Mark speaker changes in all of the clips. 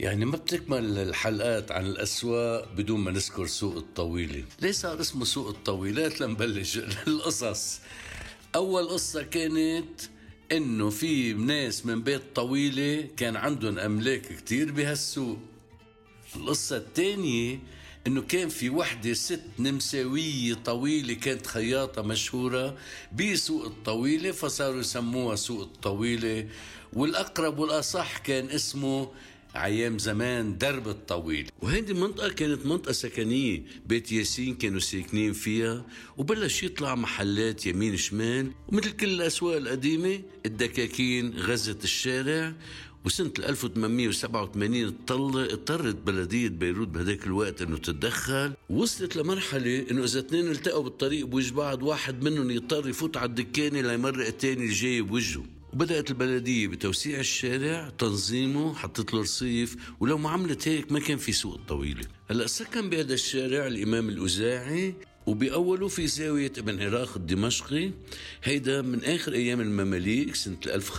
Speaker 1: يعني ما بتكمل الحلقات عن الأسواق بدون ما نذكر سوق الطويلة. ليه صار اسمه سوق الطويلات؟ لنبلش القصص. أول قصة كانت إنه في ناس من بيت طويلة كان عندهم أملاك كتير بهالسوق. القصة الثانية إنه كان في وحدة ست نمساوية طويلة كانت خياطة مشهورة بسوق الطويلة، فصاروا يسموها سوق الطويلة. والأقرب والأصح كان اسمه عيام زمان درب الطويل.
Speaker 2: وهيدي المنطقة كانت منطقة سكنية، بيت ياسين كانوا ساكنين فيها، وبلش يطلع محلات يمين شمال. ومثل كل الأسواق القديمة الدكاكين غزت الشارع. وسنة 1887 اضطرت بلدية بيروت بهداك الوقت انه تتدخل. وصلت لمرحلة انه اذا اثنين التقوا بالطريق بوجه بعض، واحد منهم يضطر يفوت على الدكانة ليمرق الثاني الجاي بوجهه. وبدأت البلدية بتوسيع الشارع، تنظيمه، حطت له رصيف. ولو ما عملت هيك ما كان في سوق الطويلة. هلأ سكن بهذا الشارع الإمام الأوزاعي، وبأوله في زاوية ابن عراق الدمشقي. هيدا من آخر أيام المماليك سنة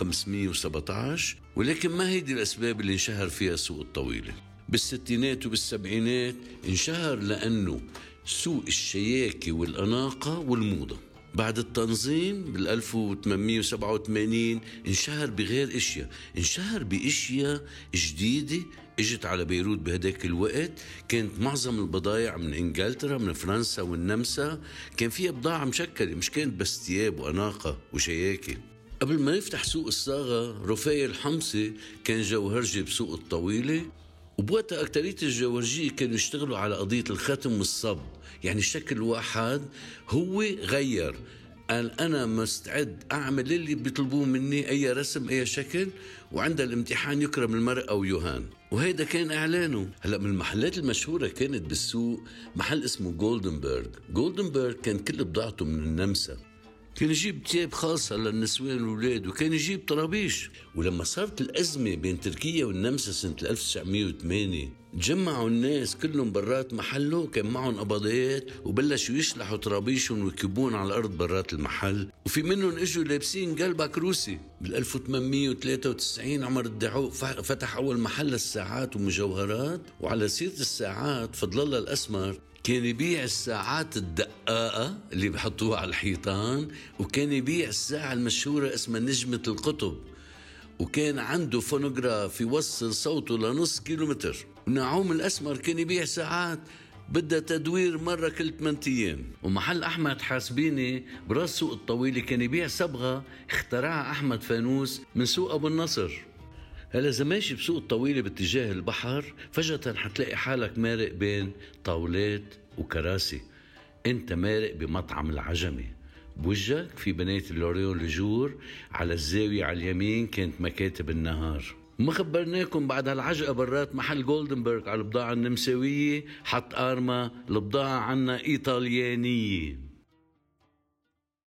Speaker 2: 1517. ولكن ما هيدي الأسباب اللي انشهر فيها سوق الطويلة. بالستينات وبالسبعينات انشهر لأنه سوق الشياكة والأناقة والموضة. بعد التنظيم بال1887 انشهر بغير اشياء، انشهر باشياء جديدة اجت على بيروت بهداك الوقت. كانت معظم البضائع من انجلترا، من فرنسا والنمسا، كان فيها بضاعة مشكلة، مش كانت بس ثياب وأناقة وشياكة. قبل ما يفتح سوق الصاغة، رفاية الحمصي كان جوهرجي بسوق الطويلة. وبوقتها أكترية الجوهرجية كانوا يشتغلوا على قضية الختم والصب، يعني شكل واحد هو غير، قال أنا مستعد أعمل اللي بيطلبوه مني، أي رسم أي شكل، وعند الامتحان يكرم المرء أو يهان. وهيدا كان إعلانه. هلأ من المحلات المشهورة كانت بالسوق محل اسمه جولدنبرغ كان كل بضاعته من النمسا. كان يجيب تياب خاصة للنسوان والولاد، وكان يجيب طرابيش. ولما صارت الأزمة بين تركيا والنمسا سنة 1908، جمعوا الناس كلهم برات محله، كان معهم قبضات، وبلشوا يشلحوا طرابيشهم ويكبون على الأرض برات المحل. وفي منهم اجوا لابسين قلبك روسي. بال1893 عمر الدعوق فتح أول محل الساعات ومجوهرات. وعلى سيرة الساعات، فضل الله الأسمر كان يبيع الساعات الدقاقة اللي بحطوها على الحيطان، وكان يبيع الساعة المشهورة اسمها نجمة القطب، وكان عنده فونوغراف يوصل صوته لنص كيلومتر. ونعوم الأسمر كان يبيع ساعات بدها تدوير مرة كل 8 أيام. ومحل أحمد حاسبيني براس سوق الطويلة كان يبيع صبغة اخترعها أحمد فانوس من سوق أبو النصر. هلا إذا ماشي بسوق الطويلة باتجاه البحر، فجأة حتلاقي حالك مارق بين طاولات وكراسي. انت مارق بمطعم العجمي، بوجهك في بناية اللوريون لجور، على الزاوية على اليمين كانت مكاتب النهار. ما خبرناكم بعد هالعجقة برات محل جولدنبرغ على البضاعة النمساوية حط آرما البضاعة عنا إيطاليانية.